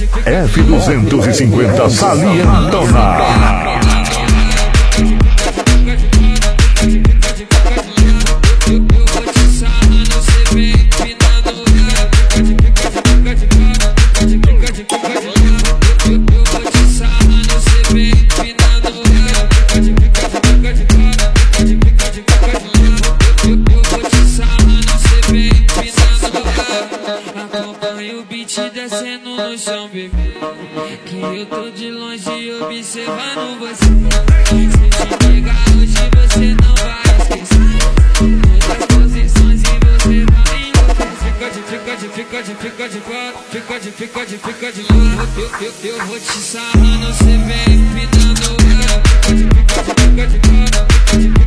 F250 Salientona. Acompanha o beat descendo no chão, bebê, que eu tô de longe observando você. Se te pegar hoje você não vai esquecer outras posições e você vai enlouquecer. Fica de quatro, fica de quatro. Eu vou te sarrando, você vem empinando. Fica de quatro.